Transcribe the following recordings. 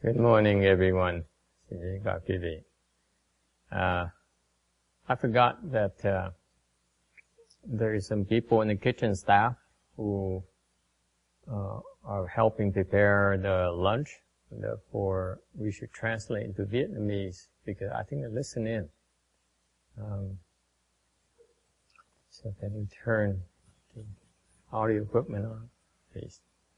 Good morning, everyone. I forgot that there is some people in the kitchen staff who are helping prepare the lunch. Therefore, we should translate into Vietnamese because I think they listen in. So can you turn the audio equipment on, please?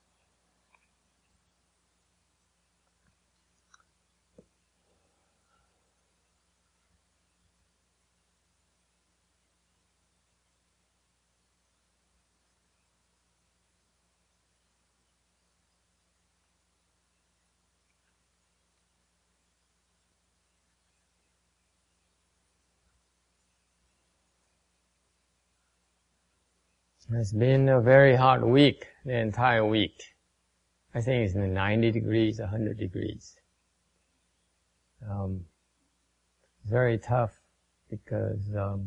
It's been a very hot week, the entire week. I think it's 90 degrees, 100 degrees. Very tough because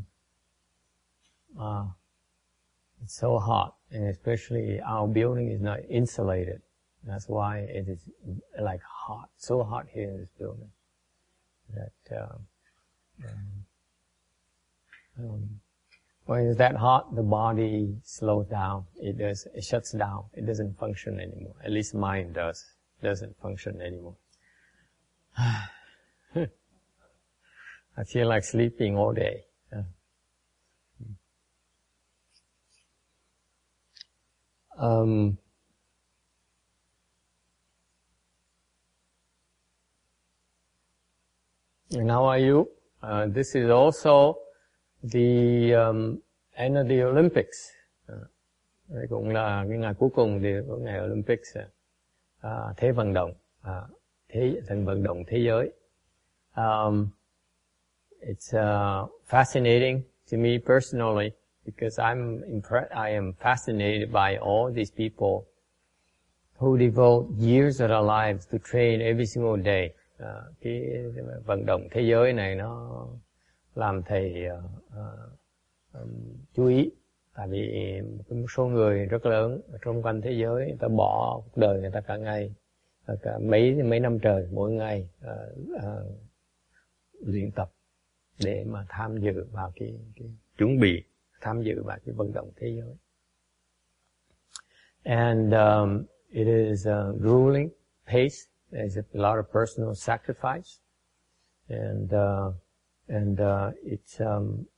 it's so hot, and especially our building is not insulated. That's why it is like hot, so hot here in this building that when it's that hot, the body slows down. It shuts down. It doesn't function anymore. At least mine doesn't function anymore. I feel like sleeping all day. And how are you? This is also the end of the Olympics. Đây cũng là cái ngày cuối cùng của ngày Olympics. Thế vận động, thành vận động thế giới. It's fascinating to me personally because I am fascinated by all these people who devote years of their lives to train every single day. Cái vận động thế giới này nó làm thầy chú ý, tại vì một số người rất lớn ở trong quanh thế giới, người ta bỏ cuộc đời người ta cả ngày, cả mấy năm trời mỗi ngày luyện tập để mà tham dự vào cái chuẩn bị tham dự vào cái vận động thế giới. And it is a grueling pace. There's a lot of personal sacrifice, and it's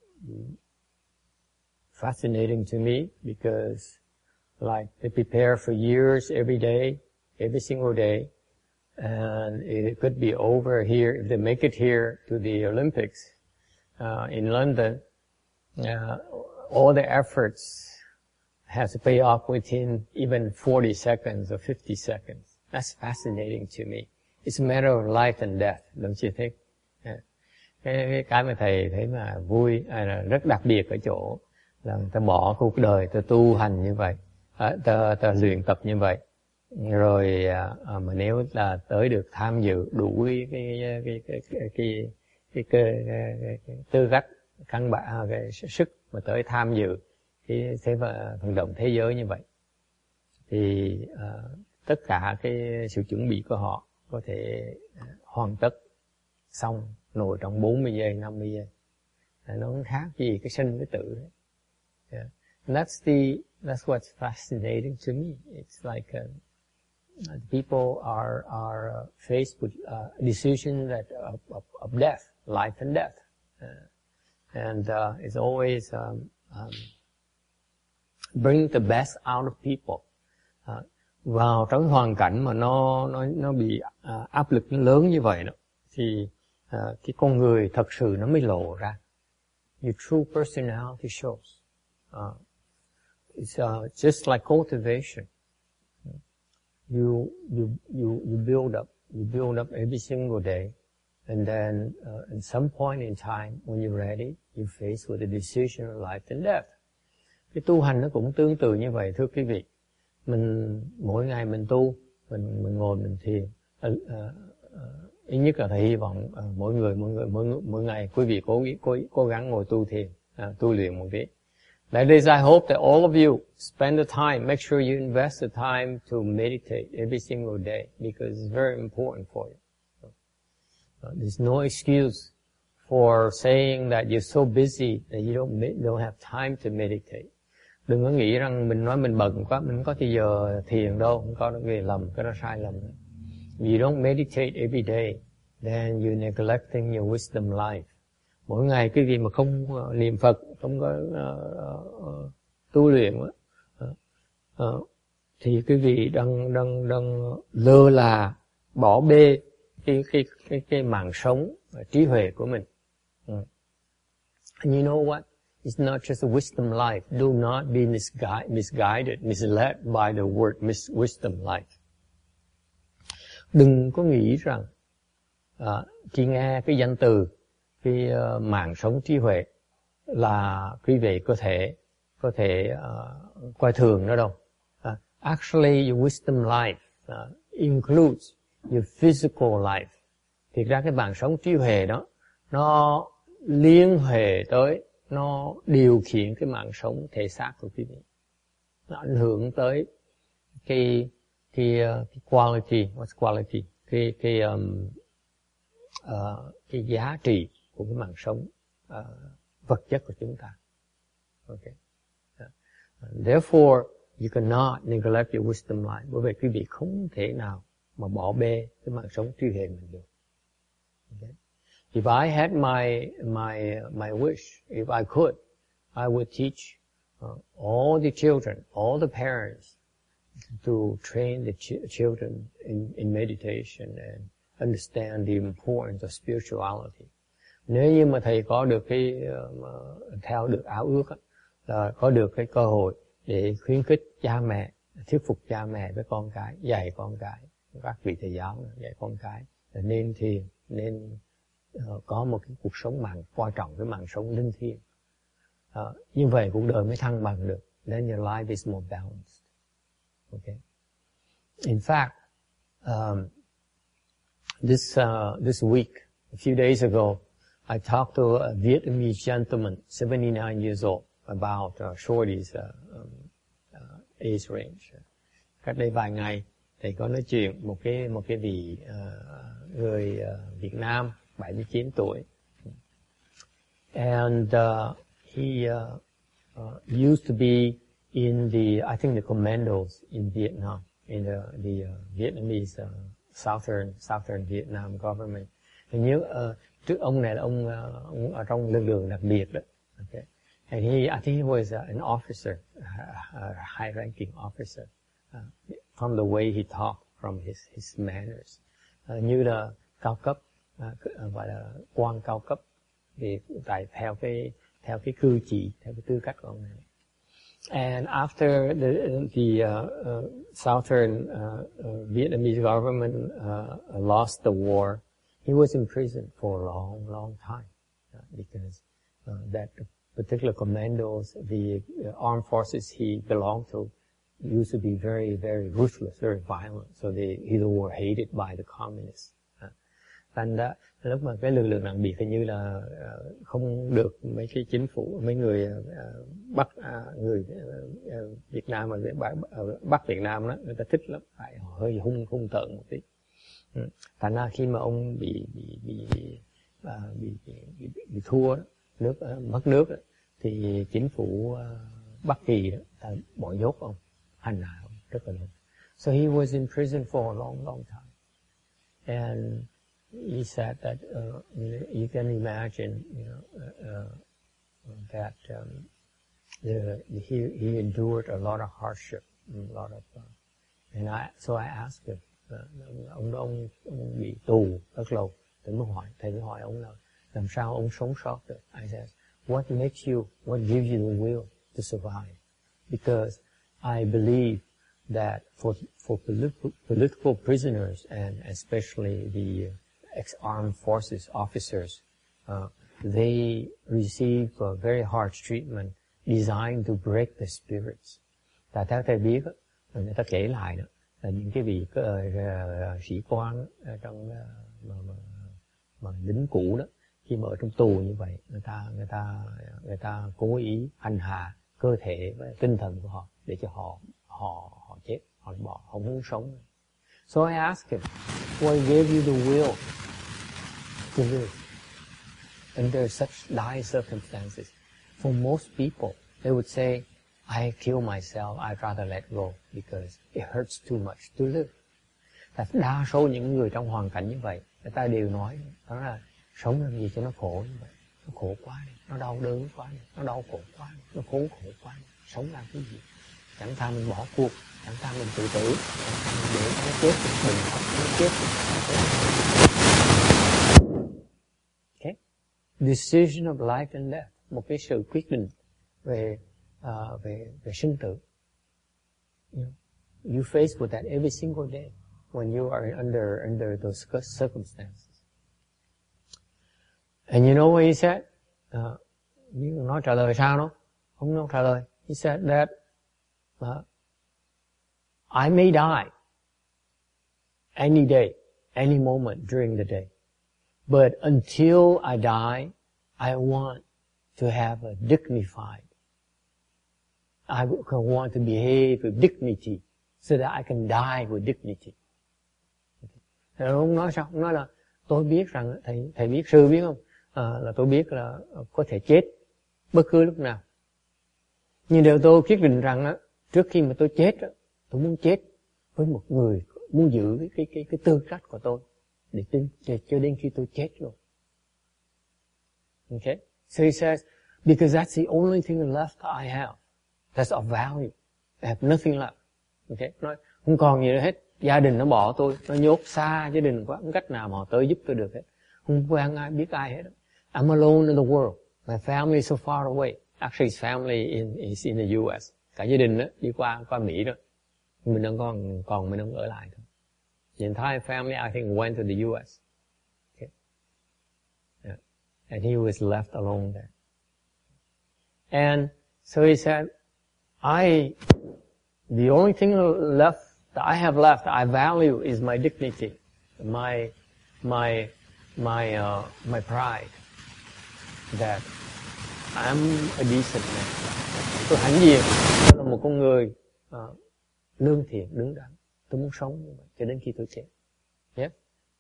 fascinating to me because, like, they prepare for years every day, every single day, and it could be over here if they make it here to the Olympics in London. All the efforts have to pay off within even 40 seconds or 50 seconds. That's fascinating to me. It's a matter of life and death, don't you think? Cái mà thầy thấy mà vui, rất đặc biệt ở chỗ là người ta bỏ cuộc đời, ta tu hành như vậy, ta luyện tập như vậy, rồi mà nếu là tới được tham dự đủ cái tư cách căn bản, cái sức mà tới tham dự cái vận động thế giới như vậy, thì tất cả cái sự chuẩn bị của họ có thể hoàn tất xong nổi trong 40 giây, 50 giây. Nó không khác gì cái sinh cái tử đấy. Yeah. And that's what's fascinating to me. It's like people are faced with decisions that of death, life and death, and it's always bring the best out of people. Vào trong hoàn cảnh mà nó bị áp lực nó lớn như vậy đó, thì cái con người thật sự nó mới lộ ra. Your true personality shows. It's just like cultivation. You build up every single day, and then at some point in time, when you're ready, you're faced with the decision of life and death. Cái tu hành nó cũng tương tự như vậy, thưa quý vị. Mình mỗi ngày mình tu, mình ngồi mình thiền. Ít nhất là thầy hy vọng mỗi ngày quý vị cố gắng ngồi tu thiền, tu luyện một tí. That is, I hope that all of you spend the time, make sure you invest the time to meditate every single day, because it's very important for you. There's no excuse for saying that you're so busy that you don't have time to meditate. Đừng có nghĩ rằng mình nói mình bận quá, mình không có thời giờ thiền đâu, không có cái lầm, cái đó sai lầm. If you don't meditate every day, then you're neglecting your wisdom life. Mỗi ngày cái gì mà không niệm Phật, không có tu luyện thì cái vị đang lơ là bỏ bê cái mạng sống trí huệ của mình. And you know what? It's not just a wisdom life. Do not be misguided, misled by the word wisdom life. Đừng có nghĩ rằng khi nghe cái danh từ cái mạng sống trí huệ là quý vị có thể coi thường nó đâu. Actually, your wisdom life includes your physical life. Thực ra cái mạng sống trí huệ đó nó liên hệ tới, nó điều khiển cái mạng sống thể xác của quý vị. Nó ảnh hưởng tới cái quality, what's quality? Cái giá trị của cái mạng sống vật chất của chúng ta. Okay. Therefore, you cannot neglect your wisdom life. Bởi vậy quý vị không thể nào mà bỏ bê cái mạng sống trí huệ mình được. Okay. If I had my wish, if I could, I would teach all the children, all the parents to train the children in meditation and understand the importance of spirituality. Nếu như mà thầy có được theo được áo ước là có được cái cơ hội để khuyến khích cha mẹ, thuyết phục cha mẹ với con cái, dạy con cái, các vị thầy giáo dạy con cái nên thiền, nên có một cái cuộc sống quan trọng, cái mạng sống linh thiêng. Như vậy cuộc đời mới thăng bằng được. Then your life is more balanced. Okay. In fact, this week, a few days ago, I talked to a Vietnamese gentleman, 79 years old, about Shorty's age range. Cách đây vài ngày, thầy có nói chuyện một cái vị người Việt Nam, 79 tuổi. And he used to be in I think the commandos in Vietnam, in the Vietnamese southern Vietnam government. Hình như trước ông này là ông ở trong lực lượng đặc biệt đó. Okay. And I think he was an officer, a high-ranking officer, from the way he talked, from his manners. Như là cao cấp, gọi là quan cao cấp, thì theo cái cư chỉ, theo cái tư cách của ông này. And after the southern Vietnamese government lost the war, he was in prison for a long time because that particular commandos, the armed forces he belonged to, used to be very, very ruthless, very violent. So they either were hated by the communists. Thành ra lúc mà cái lực lượng đặc biệt hình như là không được mấy cái chính phủ, mấy người người Việt Nam ở Bắc Việt Nam đó, người ta thích lắm, phải hơi hung tợn một tí. Thành ra khi mà ông bị thua đó, mất nước đó, thì chính phủ Bắc Kỳ đó ta bỏ nhốt ông, hành hạ ông rất là lâu. So he was in prison for a long time. And he said that you can imagine, that he endured a lot of hardship, a lot of, and so I asked him, ông bị tù rất lâu, thầy mới hỏi ông là làm sao ông sống sót được? I said, what gives you the will to survive? Because I believe that for political prisoners and especially the ex-armed forces officers, they receive a very harsh treatment designed to break the spirits. Tại theo thầy biết, người ta kể lại đó, là những cái vị sĩ quan trong mà lính cũ đó, khi mà ở trong tù như vậy, người ta cố ý hành hạ, cơ thể và tinh thần của họ để cho họ chết, họ bỏ, họ muốn sống. So I asked him, what gave you the will to live under such dire circumstances? For most people, they would say, I kill myself, I'd rather let go because it hurts too much to live. Đa số những người trong hoàn cảnh như vậy, người ta đều nói đó là sống làm gì cho nó khổ như vậy, nó khổ quá đi, nó đau đớn quá đi, nó đau khổ quá đi, nó khốn khổ quá đi, sống làm cái gì? Chẳng thà mình bỏ cuộc, chẳng thà mình tự tử, chẳng thà mình để nó chết, mình học nó chết. Okay? Decision of life and death, một cái sự quyết định về sinh tử. You face with that every single day when you are under those circumstances. And you know what he said? Nói trả lời sao đó? Không nói trả lời. He said that I may die any day, any moment during the day. But until I die, I want to have a dignified, I want to behave with dignity so that I can die with dignity. Thì ông nói sao? Ông nói là tôi biết rằng, thầy biết, sư biết không? Là tôi biết là có thể chết bất cứ lúc nào. Nhưng điều tôi quyết định rằng trước khi mà tôi chết, tôi muốn chết với một người muốn giữ cái tư cách của tôi để cho đến khi tôi chết luôn. Okay? So he says, because that's the only thing left I have. That's of value. I have nothing left. Okay? Nói, không còn gì nữa hết. Gia đình nó bỏ tôi, nó nhốt xa gia đình quá, không cách nào mà họ tới giúp tôi được hết. Không quen ai, biết ai hết. I'm alone in the world. My family is so far away. Actually, his family is in the US. Cả gia đình đó, đi qua Mỹ đó. Mình đang còn mình đang ở lại thôi. The entire family, I think, went to the US. Okay. Yeah. And he was left alone there. And so he said, the only thing left that I have left, I value is my dignity, my pride, that I'm a decent man. Tôi hãnh diện, tôi là một con người lương thiện, đứng đắn. Tôi muốn sống như vậy cho đến khi tôi chết. Yeah?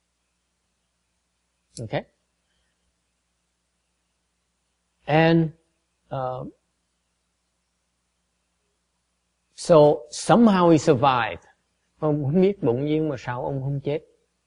Okay? And so somehow he survived. Ông không biết bỗng nhiên mà sao ông không chết.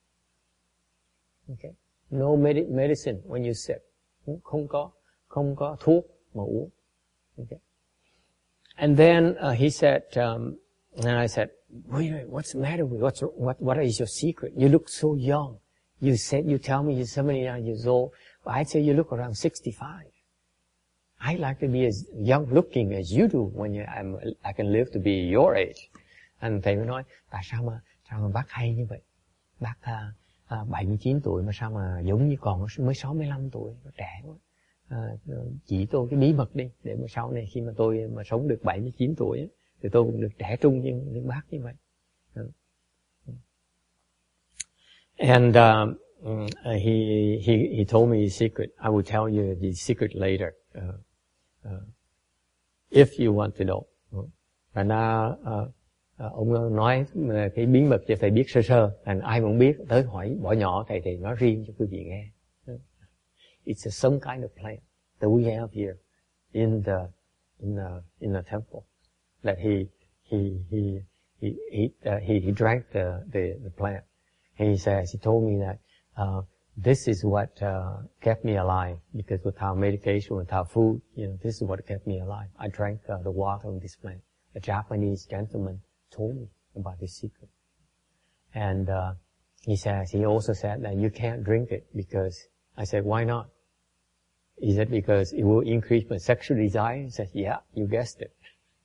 Okay? No medicine when you're sick. Không có thuốc mà uống. Okay? And then he said, and I said, wait, what's the matter with you? What is your secret? You look so young. You tell me you're 79 years old, but I say you look around 65. I like to be as young looking as you do when I can live to be your age. And thầy mới nói, tại sao mà bác hay như vậy? Bác 79 tuổi mà sao mà giống như còn mới 65 tuổi, nó trẻ quá. Chỉ tôi cái bí mật đi, để mà sau này khi mà tôi mà sống được 79 tuổi thì tôi cũng được trẻ trung như bác như vậy. And he told me his secret. I will tell you the secret later, if you want to know. Và ông nói cái bí mật cho thầy biết sơ sơ, and ai muốn biết tới hỏi bỏ nhỏ thầy nói riêng cho quý vị nghe. It's some kind of plant that we have here in the temple that he drank the plant. He says, he told me that this is what kept me alive, because without medication, without food, this is what kept me alive. I drank the water of this plant. A Japanese gentleman told me about this secret. And he also said that you can't drink it because, I said, why not? He said, because it will increase my sexual desire. He said, yeah, you guessed it.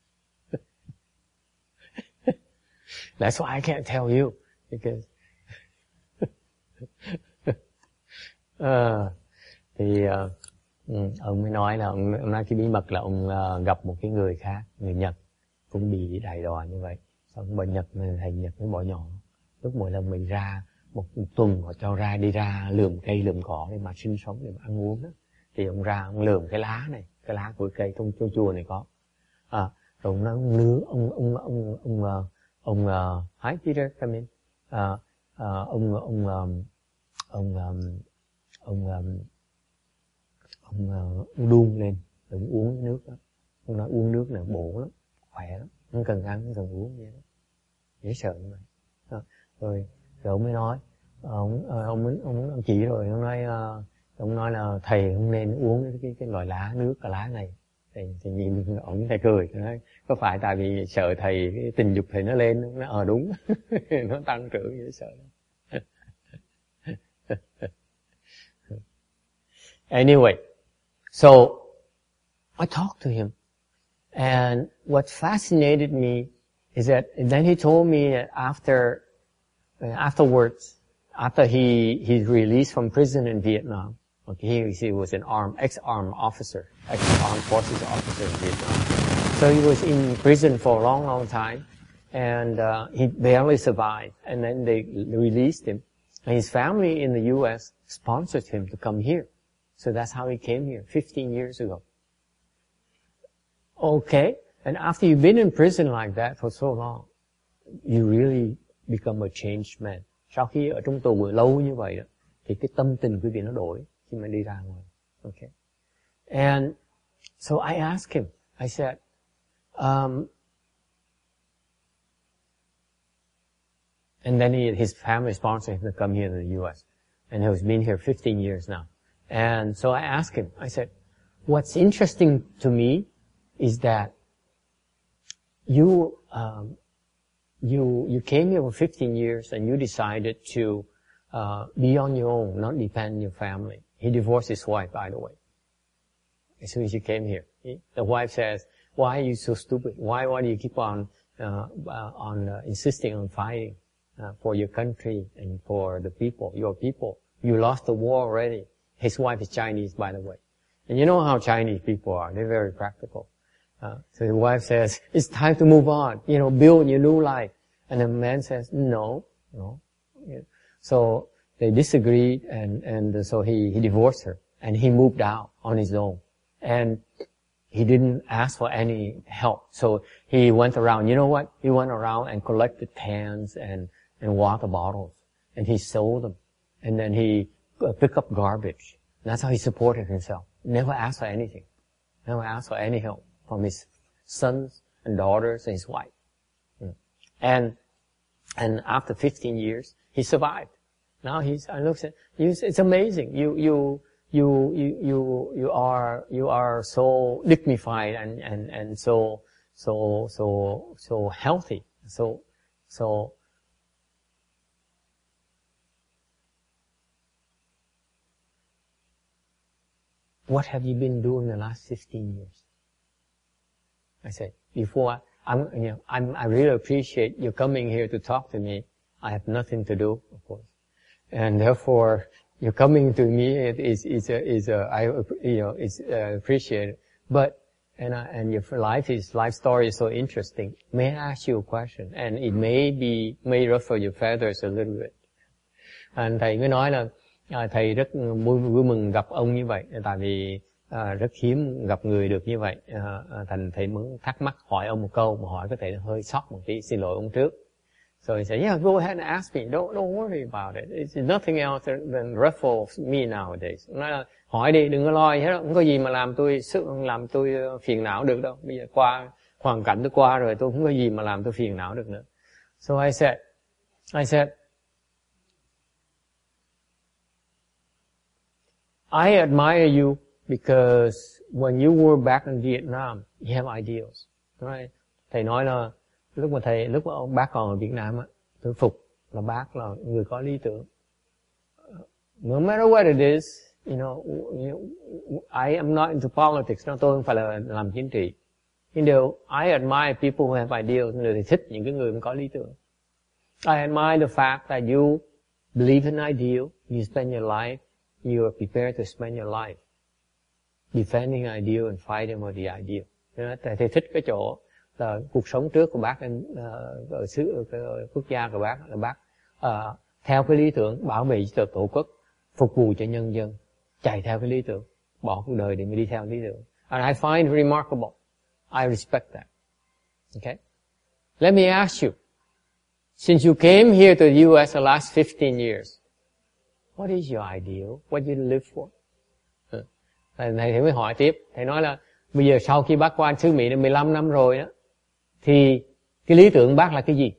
That's why I can't tell you, because ông mới nói là ông nói cái bí mật là ông gặp một cái người khác, người Nhật cũng bị đầy đọa như vậy. Xong bệnh Nhật thầy Nhật mới bỏ nhỏ. Lúc mỗi lần mình ra một tuần họ cho đi ra lườm cây lườm cỏ để mà sinh sống, để mà ăn uống đó. Thì ông ra ông lườm cái lá này, cái lá của cây thông chua chua này có. Rồi ông nói ông hi Peter, come in. Ông đun lên, đừng uống nước đó. Ông nói uống nước là bổ lắm, khỏe lắm, không cần ăn, không cần uống vậy đó. Dễ sợ như vậy. Rồi ông mới nói, ông chỉ rồi, ông nói là thầy không nên uống cái loại nước lá này. Thì nhìn ông thầy cười, nói có phải tại vì sợ thầy cái tình dục thầy nó lên? Nó đúng, nó tăng trưởng dễ sợ. Anyway, so I talked to him, and what fascinated me is that, and then he told me that afterwards, after he's released from prison in Vietnam, okay, he was an ex-armed forces officer in Vietnam. So he was in prison for a long, long time, and he barely survived. And then they released him, and his family in the U.S. sponsored him to come here. So that's how he came here 15 years ago. Okay, and after you've been in prison like that for so long, you really become a changed man. Sau khi ở trong tù lâu như vậy đó, thì cái tâm tình quý vị nó đổi khi mà đi ra ngoài. Okay. And so I asked him, I said, and then his family sponsored him to come here to the U.S. And he has been here 15 years now. And so I asked him, I said, what's interesting to me is that you came here for 15 years and you decided to be on your own, not depend on your family. He divorced his wife, by the way, as soon as he came here. The wife says, why are you so stupid? Why do you keep on insisting on fighting for your country and for the people, your people? You lost the war already. His wife is Chinese, by the way. And you know how Chinese people are. They're very practical. So the wife says, it's time to move on, build your new life. And the man says, no. Yeah. So they disagreed, and so he divorced her, and he moved out on his own. And he didn't ask for any help. So he went around, you know what? He went around and collected cans and water bottles, and he sold them. And then he picked up garbage. That's how he supported himself. Never asked for anything. Never asked for any help from his sons and daughters and his wife. And after 15 years, he survived. Now I look at, it's amazing. You are so dignified and so healthy. So what have you been doing the last 15 years? I said, before I really appreciate you coming here to talk to me. I have nothing to do, of course. And therefore, your coming to me is appreciated. But, and your life story is so interesting. May I ask you a question? And it may ruffle your feathers a little bit. And thầy mới nói là, thầy rất vui mừng gặp ông như vậy, tại vì rất hiếm gặp người được như vậy. Thành thầy muốn thắc mắc hỏi ông một câu, mà hỏi có thể hơi sốc một tí, xin lỗi ông trước. So he said, yeah, go ahead and ask me. Don't worry about it. It's nothing else than ruffle me nowadays. Nói là hỏi đi, đừng có lo gì hết, không có gì mà làm tôi phiền não được đâu. Bây giờ qua hoàn cảnh tôi qua rồi, tôi không có gì mà làm tôi phiền não được nữa. So I said, I admire you because when you were back in Vietnam, you have ideals. Right? Thầy nói là lúc mà bác còn ở Việt Nam á, tôi phục là bác là người có lý tưởng. No matter what it is, I am not into politics. Tôi không phải là làm chính trị. Nhưng I admire people who have ideals. Tôi thích những cái người có lý tưởng. I admire the fact that you believe in ideal, you spend your life, you are prepared to spend your life defending ideal and fighting for the ideal. Thầy thích cái chỗ là cuộc sống trước của bác ở quốc gia của bác là bác theo cái lý tưởng bảo vệ cho tổ quốc, phục vụ cho nhân dân, chạy theo cái lý tưởng, bỏ cuộc đời để mới đi theo lý tưởng. And I find it remarkable. I respect that. Okay? Let me ask you, since you came here to the US the last 15 years, what is your ideal? What do you live for? Thầy mới hỏi tiếp. Thầy nói là bây giờ sau khi bác qua xứ Mỹ 15 năm rồi đó, thì cái lý tưởng bác là cái gì?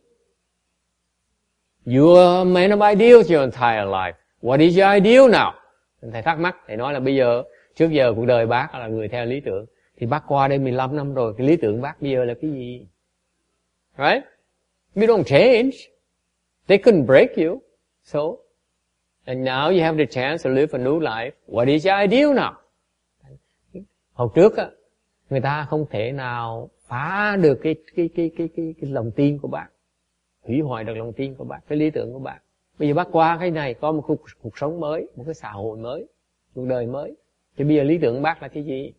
You are a man of ideals your entire life. What is your ideal now? Thầy thắc mắc. Thầy nói là bây giờ, trước giờ cuộc đời bác là người theo lý tưởng. Thì bác qua đây 15 năm rồi, cái lý tưởng bác bây giờ là cái gì? Right? You don't change. They couldn't break you. So, and now you have the chance to live a new life. What is your ideal now? Hồi trước á, người ta không thể nào phá được cái lòng tin của bạn, hủy hoại được lòng tin của bạn, cái lý tưởng của bạn. Bây giờ bác qua cái này có một cuộc sống mới, một cái xã hội mới, cuộc đời mới. Thì bây giờ lý tưởng của bác là cái gì?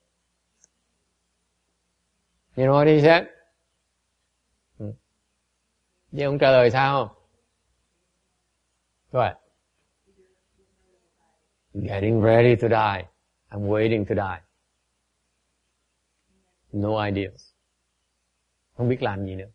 You know what he said? Nhưng ông trả lời sao không? Right. Getting ready to die. I'm waiting to die. No ideas. Không biết làm gì nữa.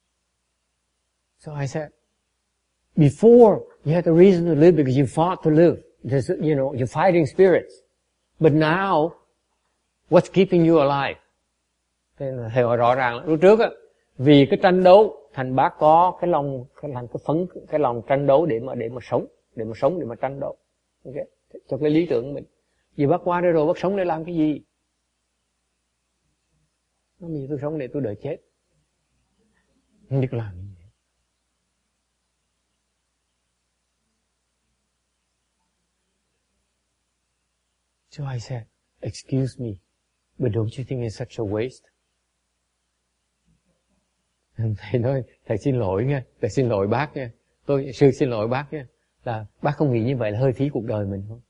So I said, before you had a reason to live because you fought to live. There's, you know, you're fighting spirits. But now, what's keeping you alive? Thầy hỏi rõ ràng, lúc trước á, vì cái tranh đấu, thành bác có cái lòng tranh đấu để mà sống, để mà tranh đấu. Okay? Cho cái lý tưởng của mình. Vì bác qua đây rồi, bác sống để làm cái gì? Nó vì tôi sống để tôi đợi chết. Không biết làm gì. So I said, excuse me, but don't you think it's such a waste? Thầy nói, thầy xin lỗi nha, thầy xin lỗi bác nha. Sư xin lỗi bác nha. Là bác không nghĩ như vậy là hơi phí cuộc đời mình không?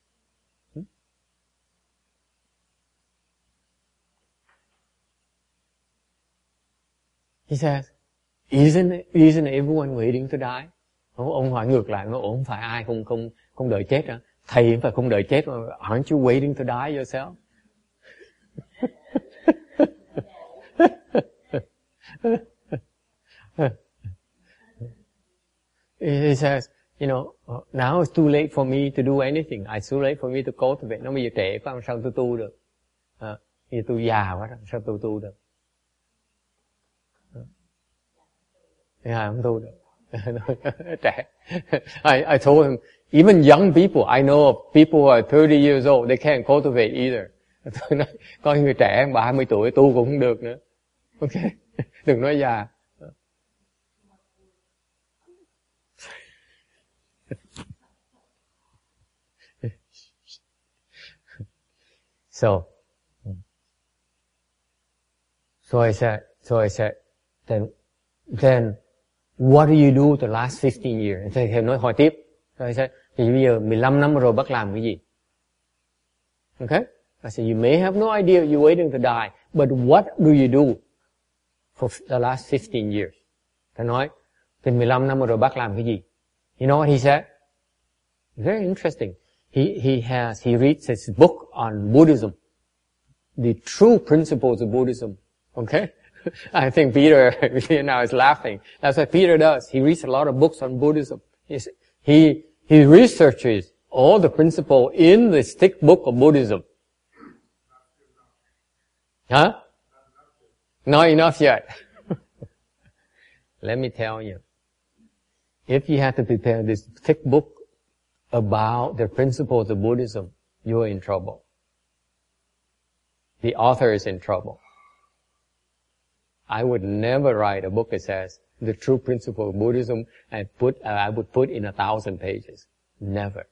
He says, isn't everyone waiting to die? Ông hỏi ngược lại, không phải ai không đợi chết hả? Thầy phải không đợi chết mà, aren't you waiting to die yourself? He says, you know, now it's too late for me to do anything. It's too late for me to cultivate. Nó bây giờ trễ quá, sao tôi tu được? Bây giờ tôi già quá, sao tôi tu được? Không tu được. Trẻ. I told him, even young people, I know of people who are 30 years old, they can't cultivate either. Tôi nói, có người trẻ 30 tuổi tu cũng không được nữa. Okay? Đừng nói già. So I said, then what do you do the last 15 years? Thầy nói hỏi tiếp. So I said, thì bây giờ 15 năm rồi bác làm cái gì? Okay? I said, you may have no idea you're waiting to die, but what do you do for the last 15 years? Thầy nói, thì 15 năm rồi bác làm cái gì? You know what he said? Very interesting. He reads his book on Buddhism, the true principles of Buddhism. Okay? I think Peter now is laughing. That's what Peter does. He reads a lot of books on Buddhism. He researches all the principles in the thick book of Buddhism. Huh? Not enough yet. Let me tell you. If you have to prepare this thick book about the principles of Buddhism, you're in trouble. The author is in trouble. I would never write a book that says the true principle of Buddhism and I would put in 1,000 pages. Never.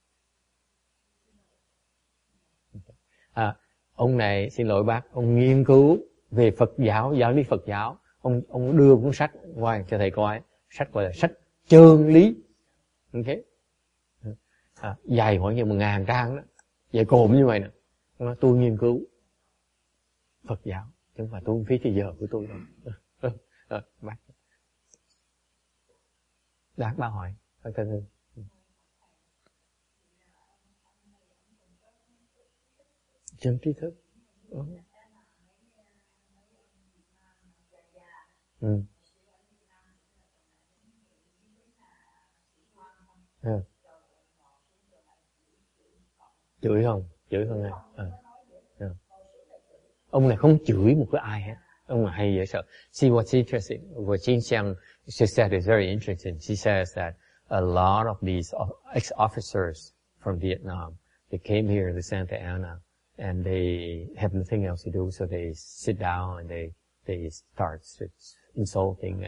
Ông này, xin lỗi bác, ông nghiên cứu về Phật giáo, giáo lý Phật giáo. Ông đưa cuốn sách ngoài cho thầy coi. Sách gọi là sách chân lý. Okay? Dày khoảng như 1.000 trang đó. Dày cộm như vậy nè. Nói tôi nghiên cứu Phật giáo. Chứ không phải tôi phí thời giờ của tôi đâu. Bác. Bác hỏi. Chân trí thức. Yeah. Chửi không ai. Yeah. Ông này không chửi một cái ai hết. Ông này hay dễ sợ. See what's interesting, what Jin Xiang, she said is very interesting. She says that a lot of these ex-officers from Vietnam, they came here to Santa Ana and they have nothing else to do, so they sit down and they start insulting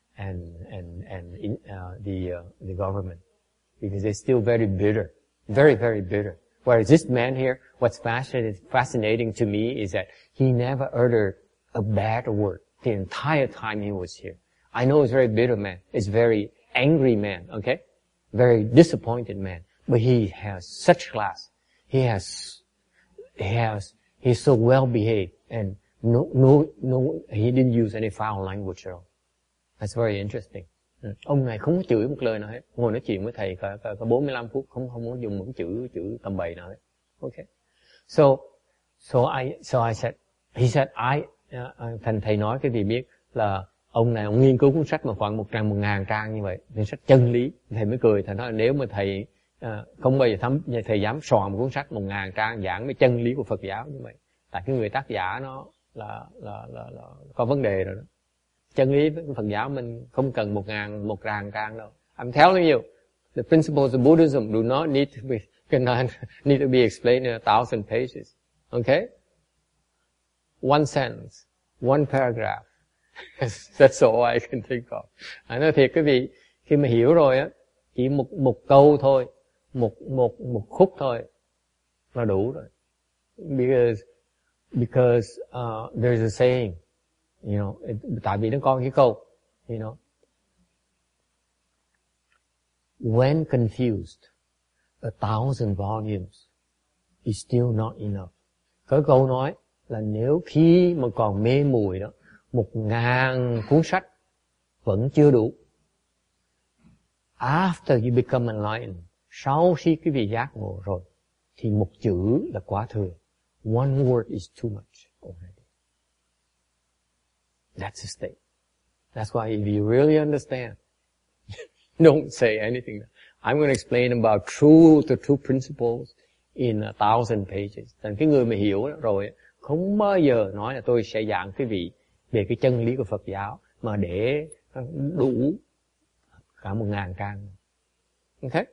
the government, because they're still very bitter, very, very bitter. Whereas this man here, what's fascinating to me is that he never uttered a bad word the entire time he was here. I know it's a very bitter man. It's a very angry man, okay? Very disappointed man. But he has such class. He's so well behaved, and no, he didn't use any foul language at all. That's very interesting. Ông này không có chửi một lời nào hết. Ngồi nói chuyện với thầy cả 45 phút, không có dùng một chữ tầm bậy nào hết. Okay. So I said, he said, thành thầy nói cái gì biết là ông này ông nghiên cứu cuốn sách mà khoảng 1.000 trang như vậy, cuốn sách chân lý. Thầy mới cười, thầy nói nếu mà thầy không bao giờ thầy dám soạn một cuốn sách 1.000 trang giảng về chân lý của Phật giáo như vậy. Tại cái người tác giả nó là có vấn đề rồi đó. Chân lý của Phật giáo mình không cần 1.000 trang đâu. I'm telling you, the principles of Buddhism do not need to be explained in 1,000 pages. Okay? One sentence, one paragraph. That's all I can think of. Nói thiệt quý vị, khi mà hiểu rồi á, chỉ một câu thôi, một khúc thôi là đủ rồi. Because there's a saying, you know, tại vì nó có cái câu, you know, when confused, 1,000 volumes is still not enough. Có câu nói là nếu khi mà còn mê muội đó, 1.000 cuốn sách vẫn chưa đủ. After you become enlightened, sau khi quý vị giác ngộ rồi, thì một chữ là quá thừa. One word is too much already. That's the state. That's why if you really understand, don't say anything. I'm going to explain about the true principles in 1,000 pages. Thành cái người mà hiểu rồi, không bao giờ nói là tôi sẽ giảng quý vị về cái chân lý của Phật giáo mà để đủ cả 1.000 trang. Okay?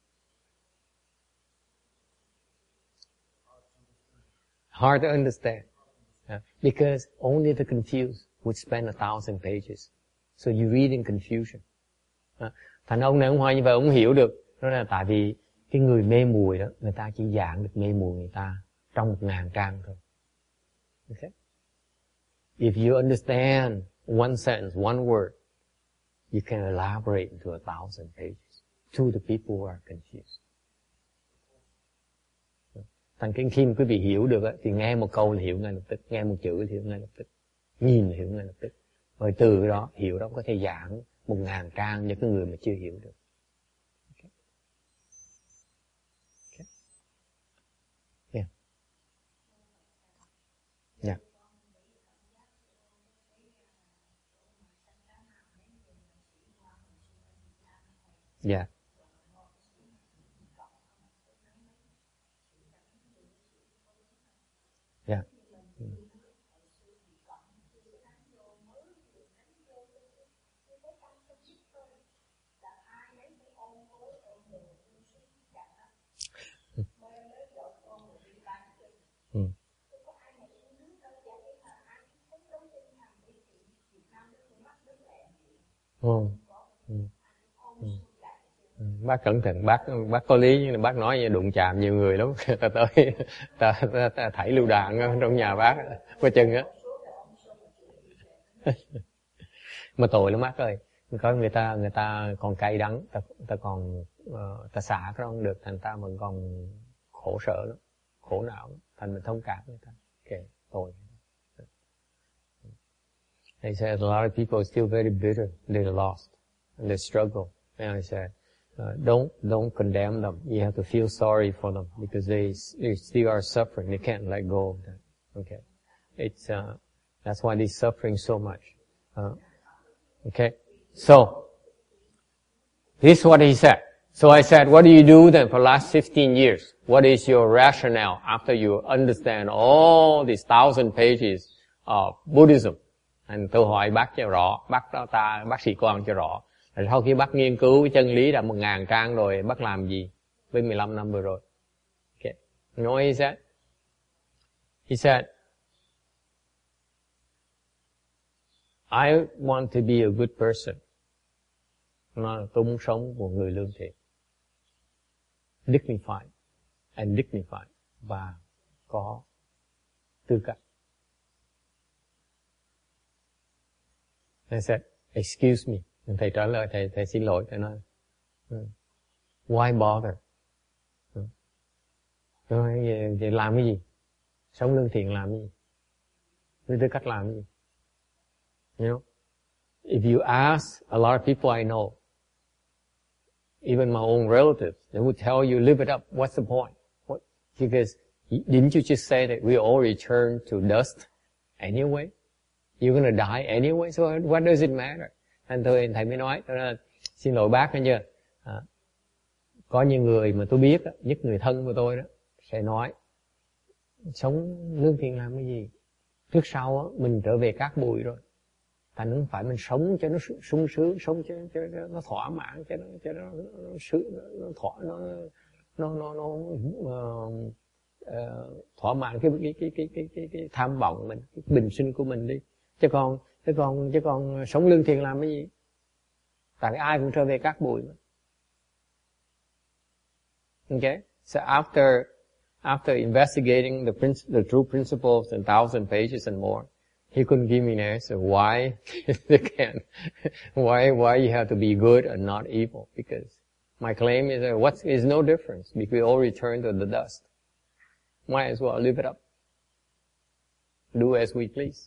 Hard to understand. Because only the confused would spend 1,000 pages. So you read in confusion. Thành ông này ông Hoa như vậy, ông hiểu được. Đó là tại vì cái người mê muội đó, người ta chỉ giảng được mê muội người ta trong 1.000 trang thôi. Okay? If you understand one sentence, one word, you can elaborate into 1,000 pages to the people who are confused. Thành cái khi mà quý vị hiểu được thì nghe một câu là hiểu ngay lập tức, nghe một chữ là hiểu ngay lập tức, nhìn là hiểu ngay lập tức. Rồi từ đó hiểu đó có thể giảng 1.000 trang cho cái người mà chưa hiểu được. Okay. Okay. Yeah. Yeah. Yeah. Yeah. Bác cẩn thận, bác có lý, nhưng bác nói đụng chạm nhiều người lắm. ta thảy lưu đạn trong nhà bác qua chân á. Mà tội lắm bác ơi, có người ta còn cay đắng, ta còn ta xả cái đó không được, thành ta vẫn còn khổ sở lắm, khổ não lắm. Thành mình thông cảm người ta. Okay, tội. They said a lot of people are still very bitter, they're lost, and they struggle. And I said, don't condemn them. You have to feel sorry for them because they still are suffering. They can't let go of that. Okay, it's that's why they're suffering so much. Okay? So, this is what he said. So I said, what do you do then for the last 15 years? What is your rationale after you understand all these 1,000 pages of Buddhism? And tôi hỏi bác cho rõ, bác sĩ quan cho rõ. Rồi sau khi bác nghiên cứu chân lý đã 1.000 trang rồi, bác làm gì với 15 năm vừa rồi? Okay. You know what he said? He said, I want to be a good person. Tôi muốn sống một người lương thiện. Dignified and dignified. Và có tư cách. I said, excuse me. Thầy trả lời, thầy xin lỗi. Thầy nói, why bother? Tôi nói, vậy làm cái gì? Sống lương thiện làm cái gì? Với tư cách làm cái gì? You know? If you ask a lot of people I know, even my own relatives, they would tell you, live it up. What's the point? What? Because didn't you just say that we all return to dust anyway? You're gonna die anyway, so what does it matter? Anh thầy mới nói, xin lỗi bác nghe chưa? Có những người mà tôi biết, nhất người thân của tôi đó, sẽ nói, sống lương thiện làm cái gì? Trước sau mình trở về cát bụi rồi. Thành không phải mình sống cho nó sung sướng, sống cho nó thỏa mãn, cho nó thỏa mãn cái tham vọng mình, cái bình sinh của mình đi. Chứ còn sống lương thiện làm cái gì? Tại vì ai cũng trở về cát bụi mà. Okay? So after investigating the true principles in 1,000 pages and more, he couldn't give me an answer why they can't, why you have to be good and not evil. Because my claim is that is no difference because we all return to the dust. Might as well live it up. Do as we please.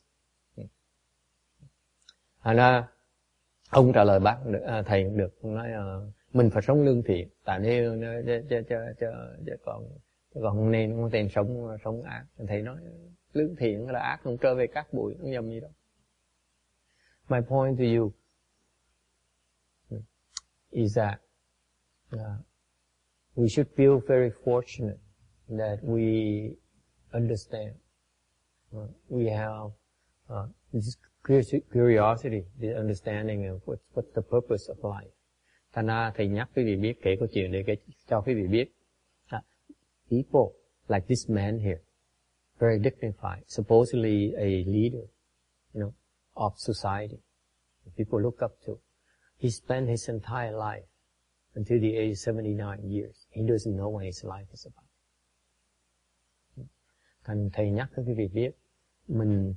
Ông trả lời bác thầy cũng được. Ông nói mình phải sống lương thiện. Tại nếu còn không nên sống ác. Thầy nói lương thiện là ác, không trở về cát bụi, không nhầm gì đâu. My point to you is that we should feel very fortunate that we understand. We have this curiosity, the understanding of what's the purpose of life. Thành ra thầy nhắc quý vị biết, kể câu chuyện để cho quý vị biết. People like this man here, very dignified, supposedly a leader, of society. People look up to. He spent his entire life until the age of 79 years. He doesn't know what his life is about. Thành thầy nhắc cho quý vị biết, mình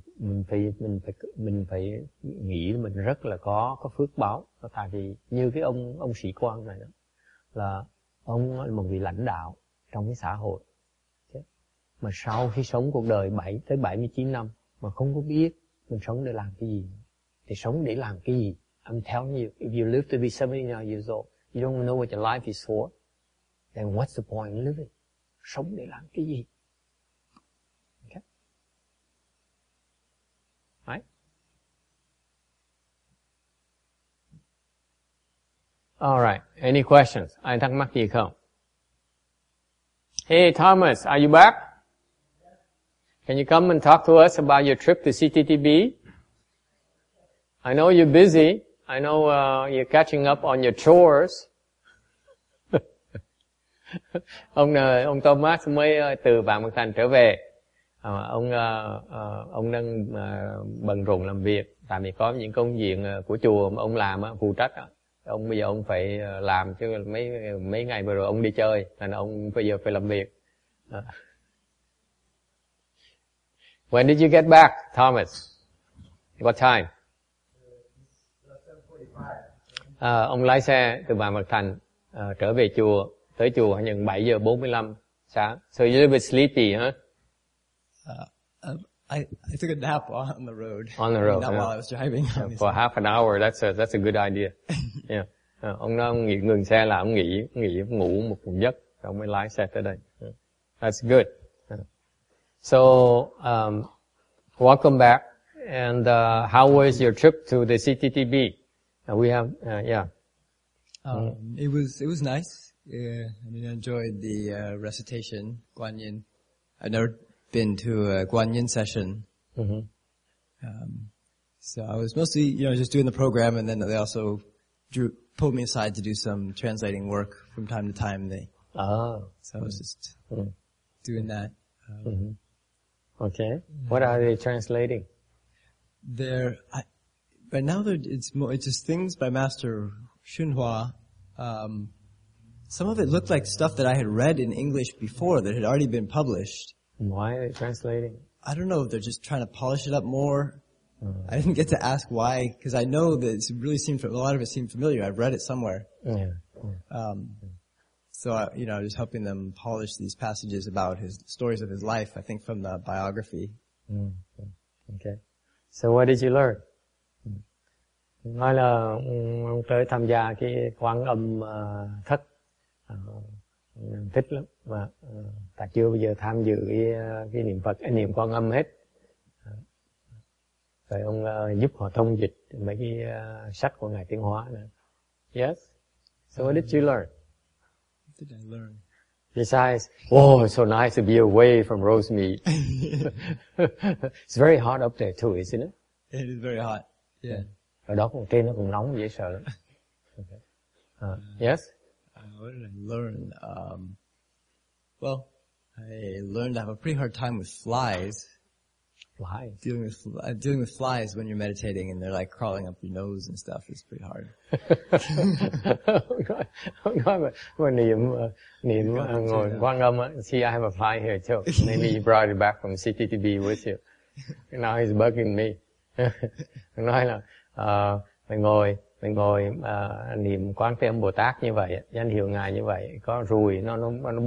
phải nghĩ mình rất là có phước báo. Tại vì như cái ông sĩ quan này đó, là ông là một vị lãnh đạo trong cái xã hội. Mà sau khi sống cuộc đời 7 tới 79 năm mà không có biết mình sống để làm cái gì, thì sống để làm cái gì? I'm telling you, if you live to be 79 years old, you don't know what your life is for, then what's the point in living? Sống để làm cái gì? Okay? Right? All right. Any questions? Ai thắc mắc gì không? Hey Thomas, are you back? Can you come and talk to us about your trip to CTTB? I know you're busy. I know you're catching up on your chores. Ông Thomas mới từ Vạn Mật Thành trở về. Ông đang bận rộn làm việc. Tại vì có những công việc của chùa mà ông làm phụ trách. Ông bây giờ ông phải làm, chứ mấy ngày vừa rồi ông đi chơi, nên ông bây giờ phải làm việc. When did you get back, Thomas? What time? Ông lái xe từ Vạn Mật Thành trở về chùa, tới chùa nhận 7 giờ 45 sáng. So you're a little bit sleepy, huh? I took a nap on the road. On the road. Not while I was driving. For half an hour, that's a good idea. Yeah. Ông ngừng xe là ông ngủ một giấc, rồi ông mới lái xe tới đây. That's good. So, welcome back. And how was your trip to the CTTB? We have, yeah. It was nice. Yeah, I mean, I enjoyed the recitation, Guan Yin. I've never been to a Guan Yin session. Mm-hmm. So I was mostly, just doing the program, and then they also pulled me aside to do some translating work from time to time. So I was just doing that. Okay. What are they translating? Right now it's just things by Master Xunhua. Some of it looked like stuff that I had read in English before that had already been published. Why are they translating? I don't know if they're just trying to polish it up more. I didn't get to ask why, because I know that a lot of it seemed familiar. I've read it somewhere. Yeah. So, I was just helping them polish these passages about his stories of his life, I think from the biography. Okay. So what did you learn? Nói là ông tới tham gia cái Quán Âm thất, thích lắm, mà ta chưa bao giờ tham dự cái niệm Phật, niệm Quan Âm hết. Rồi ông giúp họ thông dịch mấy cái sách của Ngài Tiến Hóa nữa. Yes. So what did you learn? What did I learn? Besides, it's so nice to be away from roast meat. It's very hot up there too, isn't it? It is very hot. Yeah. Ở đó còn trên nó còn nóng dễ sợ lắm. Okay. Yes? What did I learn? Well, I learned I have a pretty hard time with flies. Flies? Dealing with flies when you're meditating and they're like crawling up your nose and stuff is pretty hard. Ông nói mà niệm ngồi Quan Âm á, see I have a fly here too. Maybe you brought it back from CTTB with you. Now he's bugging me. Ông nói là mình ngồi niệm Quán Thế Âm Bồ Tát như vậy, danh hiệu Ngài như vậy, có ruồi nó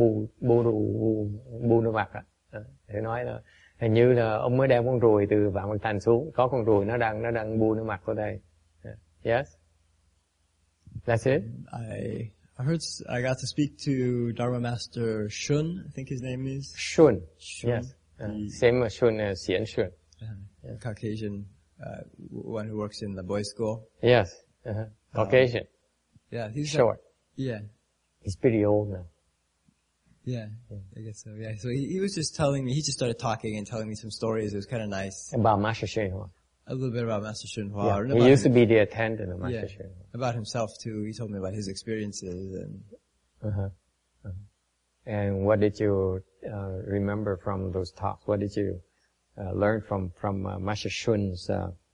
bu nước mặt á. Thì nói là hình như là ông mới đem con ruồi từ Vạn Vật Thành xuống, có con ruồi nó đang bu nước mặt của đây. Yes. That's it. I got to speak to Dharma Master Shun, I think his name is. Shun. Yes. Same as Shun as Xian Shun. Caucasian. One who works in the boys' school. Yes. Caucasian. Yeah, he's short. Yeah. He's pretty old now. Yeah, I guess so. Yeah, so he was just telling me. He just started talking and telling me some stories. It was kind of nice. About Master Xunhua. A little bit about Master Xunhua. Yeah, he used to be the attendant of Master Xunhua. About himself too. He told me about his experiences and. And what did you remember from those talks? What did you learn from Master Shun's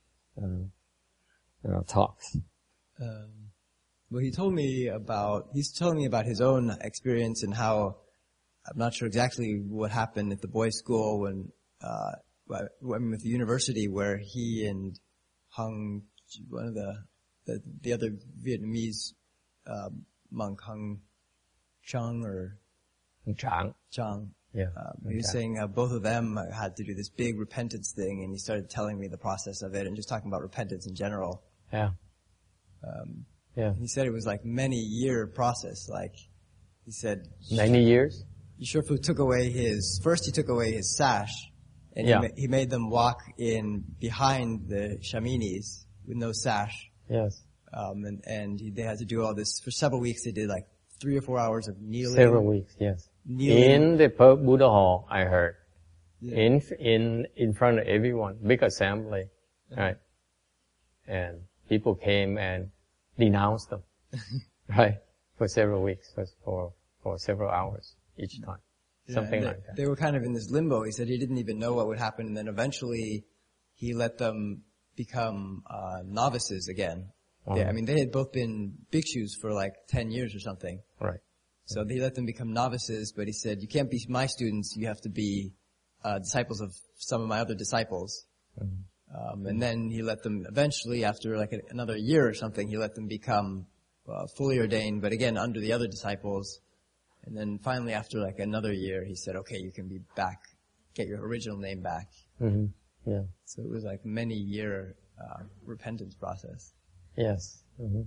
talks? Well, he's telling me about his own experience and how, I'm not sure exactly what happened at the boys' school with the university where he and one of the other Vietnamese monk, Hung Chang or Chang. Yeah. He was saying how both of them had to do this big repentance thing, and he started telling me the process of it and just talking about repentance in general. Yeah. He said it was like many-year process. Like, he said... Many years? Shifu took away his sash, and he made them walk in behind the shaminis with no sash. Yes. And they had to do all this for several weeks. They did like 3 or 4 hours of kneeling. Several weeks, yes. Kneeling. In the Buddha Hall, I heard. Yeah. In front of everyone, big assembly, right? And people came and denounced them, right? For several weeks, for several hours each time. Something like that. They were kind of in this limbo. He said he didn't even know what would happen, and then eventually he let them become novices again. They had both been bhikshus for like 10 years or something. Right. So they let them become novices, but he said, you can't be my students, you have to be disciples of some of my other disciples. And then he let them eventually, after like another year or something, he let them become fully ordained, but again, under the other disciples. And then finally, after like another year, he said, okay, you can be back, get your original name back. Mm-hmm. Yeah. So it was like many-year repentance process. Yes. Mm-hmm.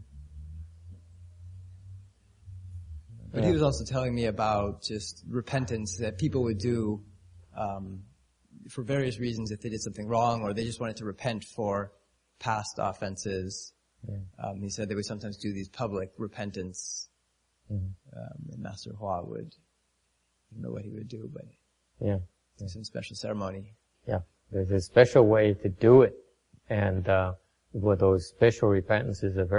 But he was also telling me about just repentance that people would do for various reasons if they did something wrong or they just wanted to repent for past offenses. Yeah. He said they would sometimes do these public repentance. And Master Hua would, I don't know what he would do, but yeah. some special ceremony. Yeah. There's a special way to do it. And, with those special repentances are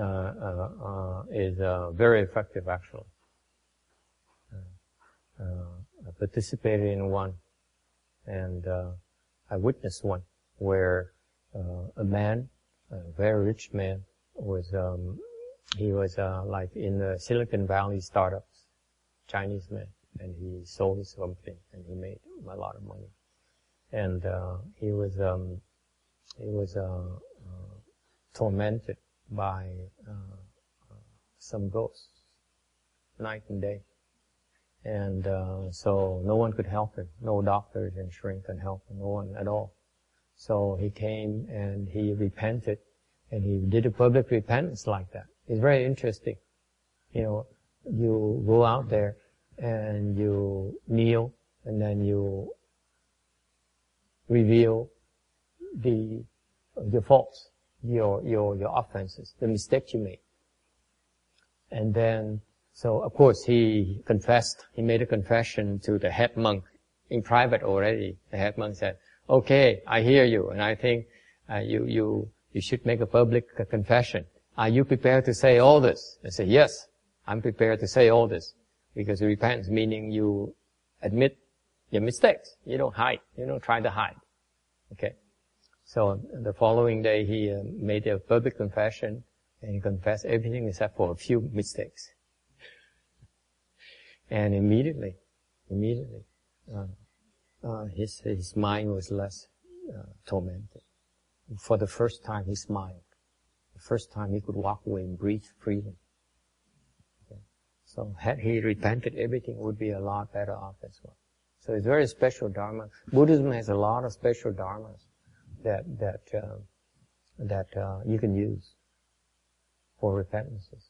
very effective actually. I participated in one, and I witnessed one where a man, a very rich man, he was like in the Silicon Valley startups, Chinese man, and he sold something and he made a lot of money. And he was tormented by some ghosts night and day. And so no one could help him. No doctors and shrink could help him. No one at all. So he came and he repented, and he did a public repentance like that. It's very interesting. You know, you go out there and you kneel, and then you reveal your faults, your offenses, the mistakes you made. And then, so of course he confessed, he made a confession to the head monk in private already. The head monk said, okay, I hear you, and I think you should make a public confession. Are you prepared to say all this? I said, yes, I'm prepared to say all this. Because repentance meaning you admit your mistakes. You don't hide. You don't try to hide. Okay. So the following day he made a public confession, and he confessed everything except for a few mistakes. And immediately, his mind was less tormented. For the first time he smiled. The first time he could walk away and breathe freely. Okay. So had he repented, everything would be a lot better off as well. So it's very special dharma. Buddhism has a lot of special dharmas that you can use for repentances.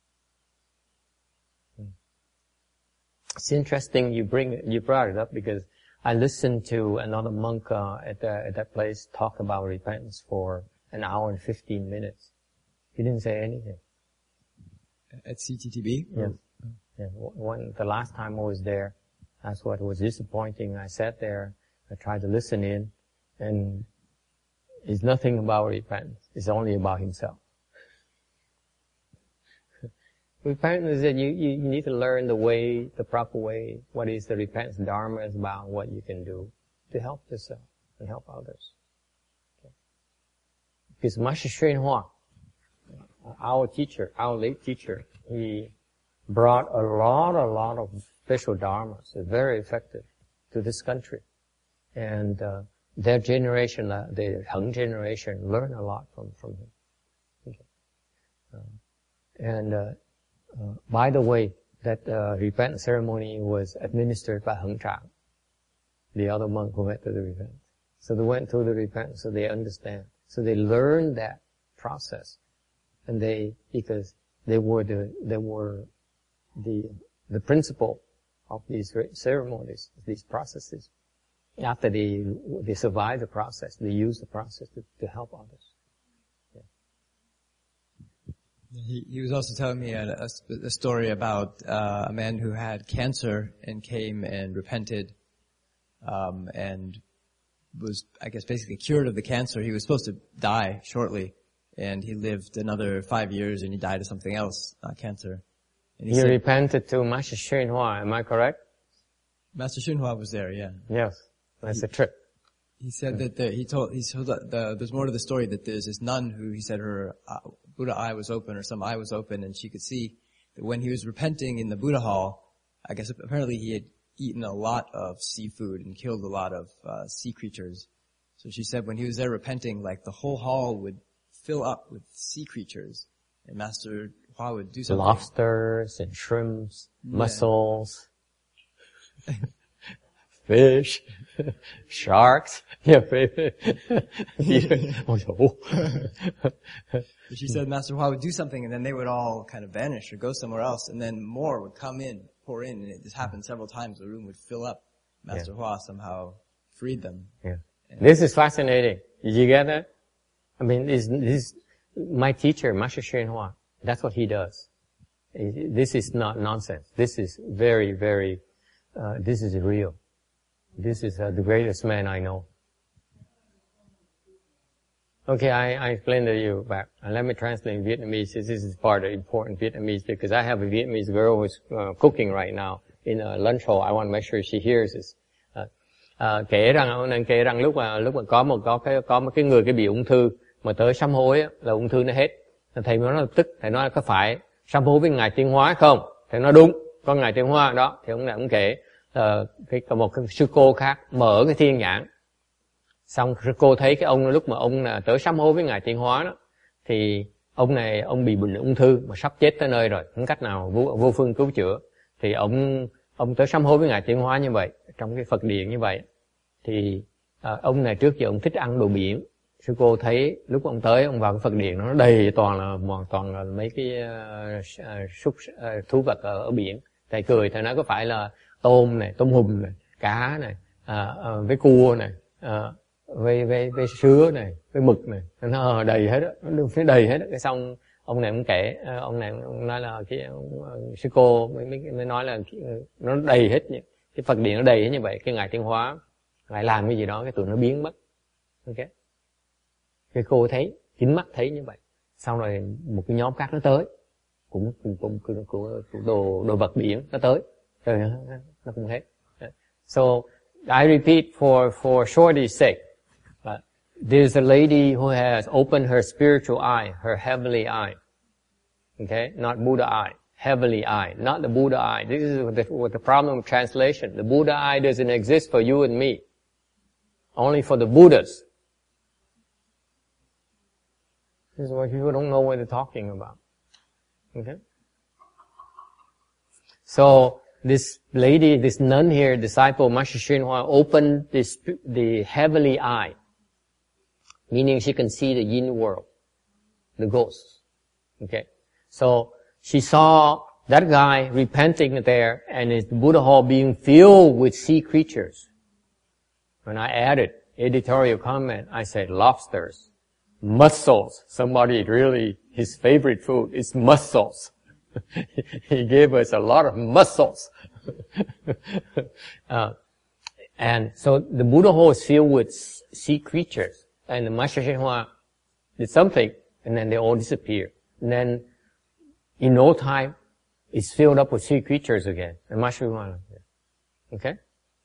It's interesting you brought it up, because I listened to another monk at that place talk about repentance for an hour and 15 minutes. He didn't say anything. At CTTB? Yes. Yeah. The last time I was there, that's what was disappointing. I sat there, I tried to listen in, and it's nothing about repentance. It's only about himself. Repentance is that you need to learn the proper way, what is the repentance dharma is about, what you can do to help yourself and help others. Okay. Because Master Hsuan Hua, our teacher, our late teacher, he brought a lot of special dharmas, very effective, to this country. And their generation, the Heng generation, learned a lot from him. Okay. By the way, that repentance ceremony was administered by Heng Chang, the other monk who went to the repentance. So they went through the repentance, so they understand. So they learned that process, and because they were the principle of these ceremonies, these processes. After they survive the process, they use the process to help others. He was also telling me a story about a man who had cancer and came and repented, and was, I guess, basically cured of the cancer. He was supposed to die shortly, and he lived another 5 years, and he died of something else, not cancer. And he repented to Master Hsuan Hua, am I correct? Master Hsuan Hua was there, yeah. Yes, that's a trip. He said that there's more to the story, that there's this nun who, he said, her Buddha eye was open, or some eye was open, and she could see that when he was repenting in the Buddha hall, I guess apparently he had eaten a lot of seafood and killed a lot of sea creatures. So she said when he was there repenting, like the whole hall would fill up with sea creatures, and Master Hua would do something. Lobsters and shrimps, mussels. Fish, sharks. Yeah. She said Master Hua would do something, and then they would all kind of vanish or go somewhere else, and then more would come in, pour in, and it just happened several times. The room would fill up. Master Hua somehow freed them. Yeah. This is fascinating. Did you get that? I mean, my teacher, Master Hsuan Hua, that's what he does. This is not nonsense. This is very, very, this is real. This is the greatest man I know. Okay, I explained to you back. Let me translate in Vietnamese. This is part of important Vietnamese because I have a Vietnamese girl who's cooking right now in a lunch hall. I want to make sure she hears this. Kể rằng lúc mà có một cái người bị ung thư mà tới sám hối á, là ung thư nó hết. Thầy mới nói lập tức, thầy nói có phải sám hối với ngài Tiên Hóa không? Thầy nói đúng, có ngài Tiên Hóa đó. Thì ông này cũng kể một cái sư cô khác mở cái thiên nhãn. Xong sư cô thấy cái ông lúc mà ông tới sám hối với ngài Tiên Hóa đó, thì ông này ông bị bệnh ung thư mà sắp chết tới nơi rồi, không cách nào vô phương cứu chữa. Thì ông tới sám hối với ngài Tiên Hóa như vậy, trong cái Phật điện như vậy. Thì ông này trước giờ ông thích ăn đồ biển. Sư cô thấy lúc ông tới, ông vào cái Phật điện nó đầy toàn là mấy cái thú vật ở biển. Thầy cười, thầy nói có phải là tôm này, tôm hùm này, cá này, với cua này, với sứa này, với mực này, nó đầy hết đó, nó phía đầy hết đó. Cái xong ông này cũng kể, ông này cũng nói là cái sư cô mới nói là nó đầy hết, cái Phật điện nó đầy hết như vậy. Cái ngài Tiên Hóa ngài làm cái gì đó, cái tụi nó biến mất. Ok, cái cô thấy chính mắt thấy như vậy. Sau rồi một cái nhóm khác nó tới, cũng đồ vật biển nó tới, rồi nó cũng hết. So I repeat for Shorty's sake. There's a lady who has opened her spiritual eye, her heavenly eye. Okay, not Buddha eye, heavenly eye, not the Buddha eye. This is what the problem of translation. The Buddha eye doesn't exist for you and me, only for the Buddhas. This is why people don't know what they're talking about. Okay? So, this lady, this nun here, disciple Master Hsuan Hua, opened the heavenly eye, meaning she can see the yin world, the ghosts. Okay? So, she saw that guy repenting there, and his Buddha hall being filled with sea creatures. When I added editorial comment, I said lobsters. Mussels. Somebody really, his favorite food is mussels. He gave us a lot of mussels. And so the Buddha hall is filled with sea creatures. And the Master Hsuan Hua did something, and then they all disappear. And then, in no time, it's filled up with sea creatures again. And Master Hsuan Hua, okay?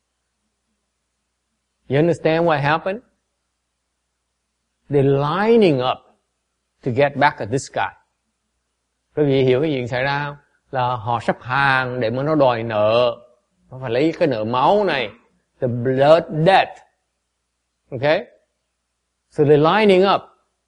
You understand what happened? They're lining up to get back at this guy. Quý vị hiểu cái gì xảy ra không? Là họ sắp hàng để mà nó đòi nợ. Nó phải lấy cái nợ máu này. The blood debt. Okay? So they're lining up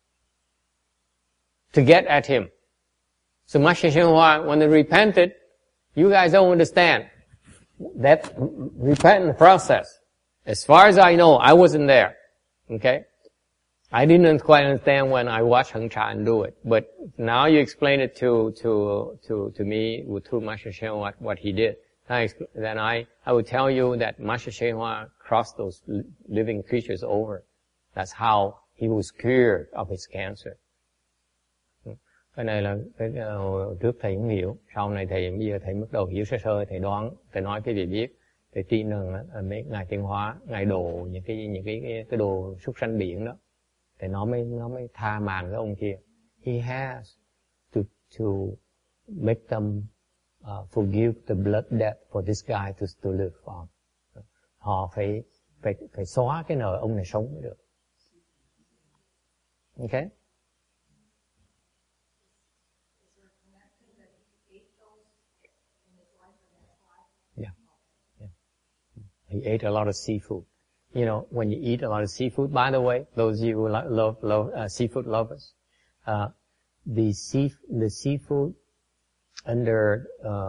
to get at him. So Master Hsuan Hua, when they repented, you guys don't understand that repentant process. As far as I know, I wasn't there. Okay? I didn't quite understand when I watched Heng Chan do it, but now you explain it to me through Master Hsuan Hua what he did. Then I would tell you that Master Hsuan Hua crossed those living creatures over. That's how he was cured of his cancer. Cái này là trước thầy không hiểu, sau này bây giờ thầy bắt đầu hiểu sơ sơ, thầy đoán, thầy nói cái gì biết, thầy tin rằng mấy ngài Tiên Hóa, ngài đồ những cái đồ súc sanh biển đó. Thì nó mới tha màng cái ông kia. He has to make them forgive the blood debt for this guy to live on. Họ phải xóa cái nợ ông này sống mới được. Okay? Yeah. He ate a lot of seafood. You know, when you eat a lot of seafood, by the way, those of you who love seafood lovers, the seafood under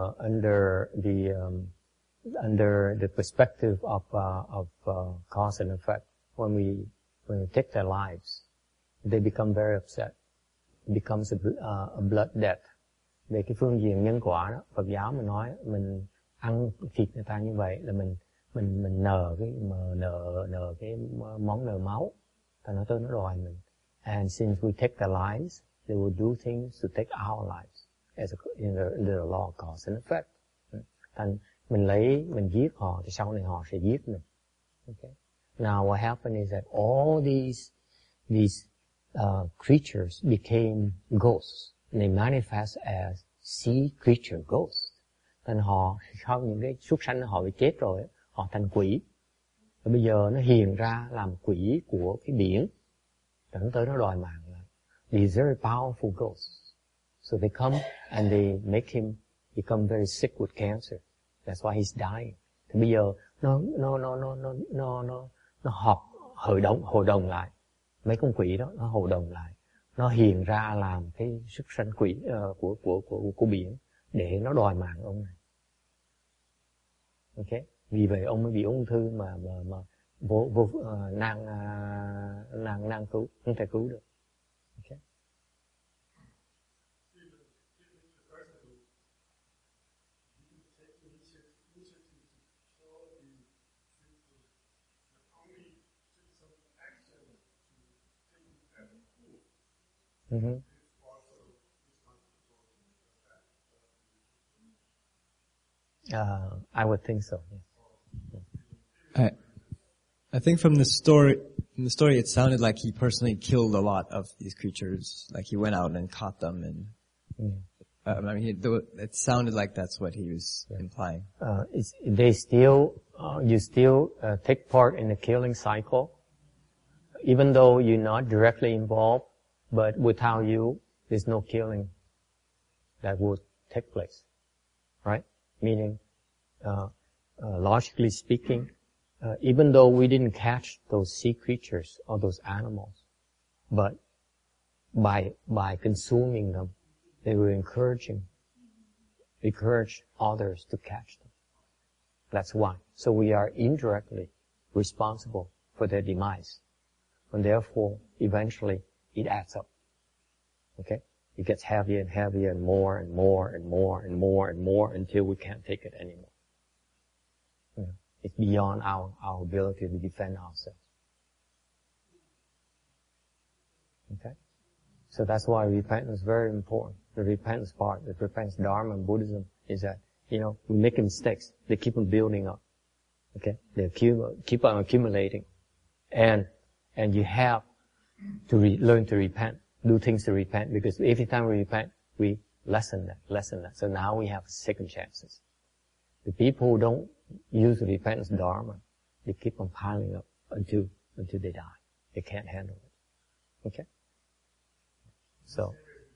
the perspective of cause and effect, when we take their lives, they become very upset. It becomes a blood debt. Về cái phương diện nhân quả đó, Phật giáo mình nói, mình ăn thịt người ta như vậy là mình nợ cái món nợ máu, thành nó tới nó đòi mình. And since we take their lives, they will do things to take our lives as in the law of cause and effect. Thành mình giết họ thì sau này họ sẽ giết mình. Okay. Now what happened is that all these creatures became ghosts. They manifest as sea creature ghosts. Thành họ sau những cái súc sanh họ bị chết rồi, họ thành quỷ. Và bây giờ nó hiện ra làm quỷ của cái biển. Dẫn tới nó đòi mạng lại. These very powerful ghosts. So they come and they make him become very sick with cancer. That's why he's dying. Thì bây giờ nó họp hội đồng lại. Mấy con quỷ đó nó hội đồng lại. Nó hiện ra làm cái sức sanh quỷ của biển để nó đòi mạng ông này. Okay? Vì vậy ông mới bị ung thư mà nàng cứu, không thể cứu được. Okay? Mm-hmm. I would think so. Yes. I think from the story, it sounded like he personally killed a lot of these creatures. Like he went out and caught them, and it sounded like that's what he was implying. You still take part in the killing cycle, even though you're not directly involved. But without you, there's no killing that would take place, right? Meaning, logically speaking, even though we didn't catch those sea creatures or those animals, but by consuming them, they were encourage others to catch them. That's why. So we are indirectly responsible for their demise, and therefore, eventually, it adds up. Okay? It gets heavier and heavier and more and more and more and more and more until we can't take it anymore. It's beyond our ability to defend ourselves. Okay? So that's why repentance is very important. The repentance part, the repentance Dharma and Buddhism is that, we make mistakes. They keep on building up. Okay? They keep on accumulating. And you have to learn to repent, do things to repent, because every time we repent, we lessen that. So now we have second chances. The people who don't use the repentance Dharma, they keep on piling up until they die. They can't handle it. Okay? So,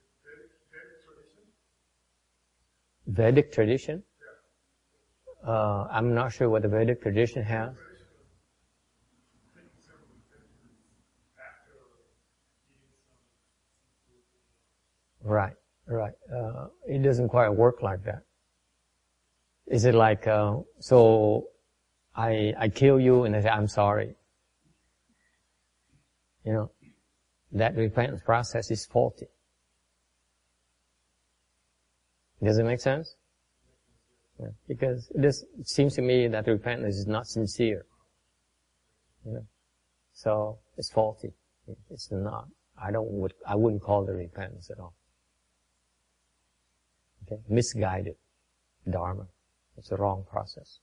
Vedic tradition? I'm not sure what the Vedic tradition has. Right. It doesn't quite work like that. Is it like, so I kill you and I say, I'm sorry. That repentance process is faulty. Does it make sense? Yeah. Because it seems to me that repentance is not sincere. So it's faulty. It's not. I wouldn't call it repentance at all. Okay? Misguided Dharma. It's a wrong process.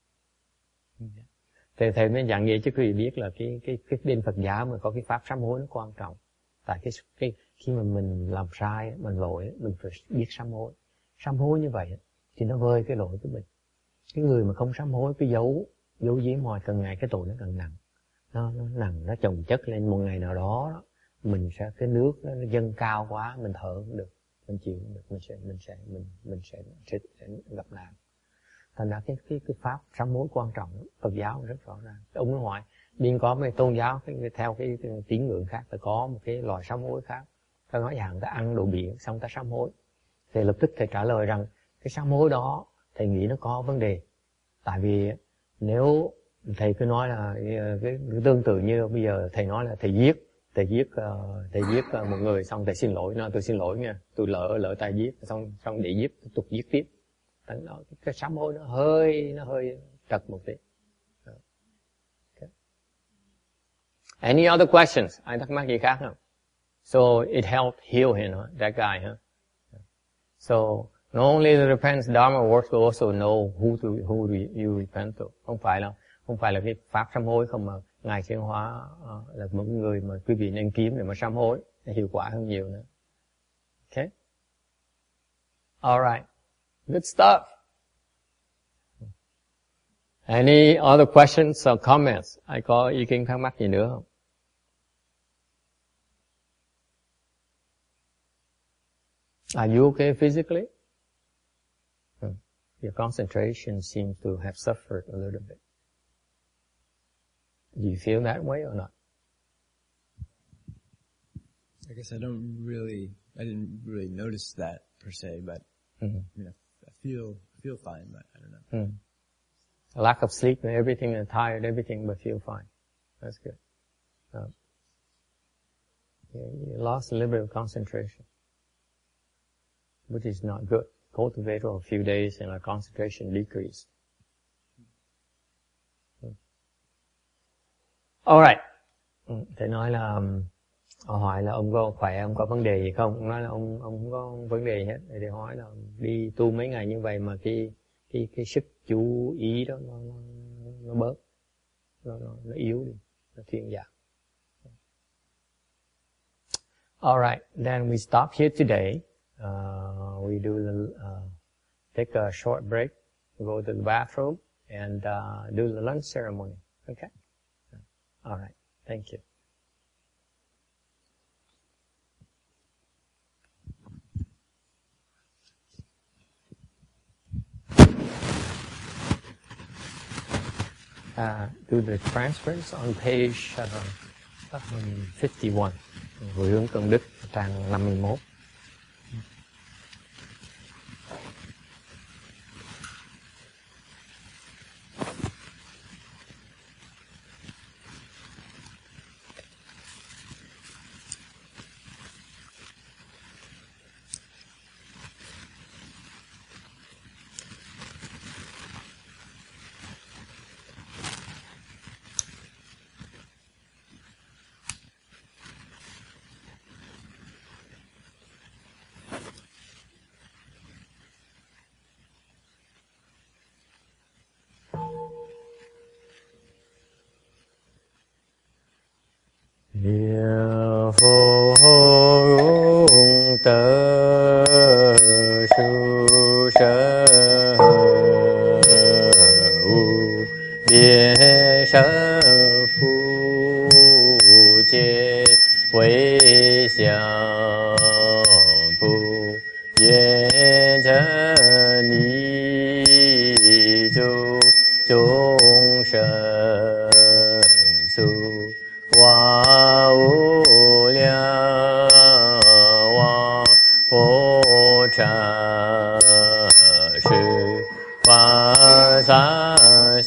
Thầy mới dặn vậy chứ quý vị biết là cái bên Phật giáo mà có cái pháp sám hối nó quan trọng. Tại cái khi mà mình làm sai, mình lỗi, mình phải biết sám hối. Sám hối như vậy thì nó vơi cái lỗi của mình. Cái người mà không sám hối, cái giấu giếm hoài, càng ngày cái tội nó càng nặng. Nó nặng, nó chồng chất lên, một ngày nào đó mình sẽ, cái nước nó dâng cao quá, mình thở không được, mình chịu không được, mình sẽ gặp nạn. Thành ra cái pháp sám hối quan trọng, Phật giáo rất rõ ràng. Ông nói hoài, biên có mấy tôn giáo theo cái tín ngưỡng khác, phải có một cái loại sám hối khác. Ta nói rằng ta ăn đồ biển xong ta sám hối, thì lập tức thầy trả lời rằng cái sám hối đó thầy nghĩ nó có vấn đề. Tại vì nếu thầy cứ nói là cái tương tự như bây giờ thầy nói là thầy giết một người xong thầy xin lỗi, nói tôi xin lỗi nha, tôi lỡ tay giết, xong để giết tiếp tục giết tiếp. Cái sám hối nó hơi trật một tí. Okay. Any other questions? Ai thắc mắc gì khác không? So it helped heal him, that guy, huh? So not only the repentance Dharma works, but also know who you repent to. Không phải là cái pháp sám hối không, mà Ngài chuyển hóa là một người mà quý vị nên kiếm để mà sám hối, hiệu quả hơn nhiều nữa. Okay? Alright. Good stuff. Any other questions or comments? Ai có ý kiến thắc mắc gì nữa không? Are you okay physically? Your concentration seems to have suffered a little bit. Do you feel that way or not? I guess I didn't really notice that per se, but I feel fine, but I don't know. A lack of sleep and everything, and tired, everything, but feel fine. That's good. You lost a little bit of concentration, which is not good. Cultivate for a few days and our concentration decreased. Alright. Thầy nói là họ hỏi là ông có khỏe, ông có vấn đề gì không? Ông nói là ông không có vấn đề gì hết. Thầy hỏi là đi tu mấy ngày như vậy mà cái sức chú ý đó nó bớt, nó yếu đi, nó thuyên giảm. Alright, then we stop here today. We take a short break, go to the bathroom, and do the lunch ceremony. Okay? All right. Thank you. Do the transference on page 51. Hồi hướng công đức, trang 51. Niệm phổ hùng tơ su sơ u biến sơ phu chế quế xiang phu yên chân ni chu chung sân su hoa vô lượng hoa phổ trần sư pháp sa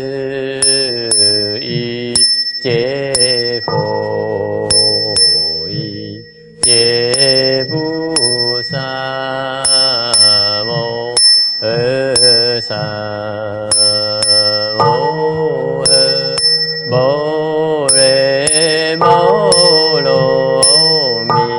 sư y chế phổ y chế bồ sát mô sa mô bồ rê mô lô mi.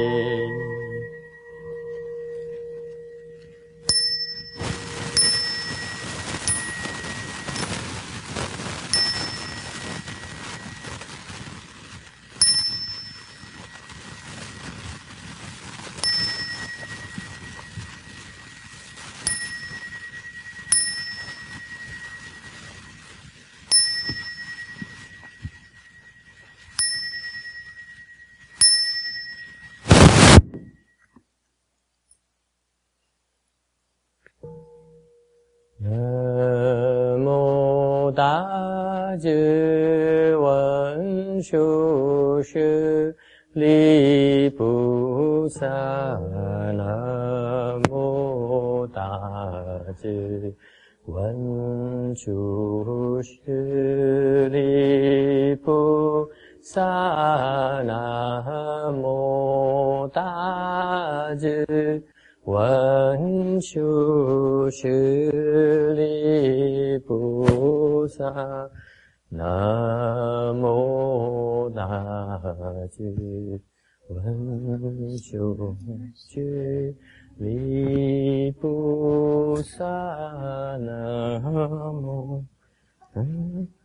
Nam mô Ta Chư Vấn Su Sư Li Bồ Sát. Nam mô Ta Chư Vấn Su Sư Li Bồ Sát. Nam mô Ta Chư Vấn Su Sư Li Bồ Sát. Nam mô Ta Chư 文殊居离菩萨那么。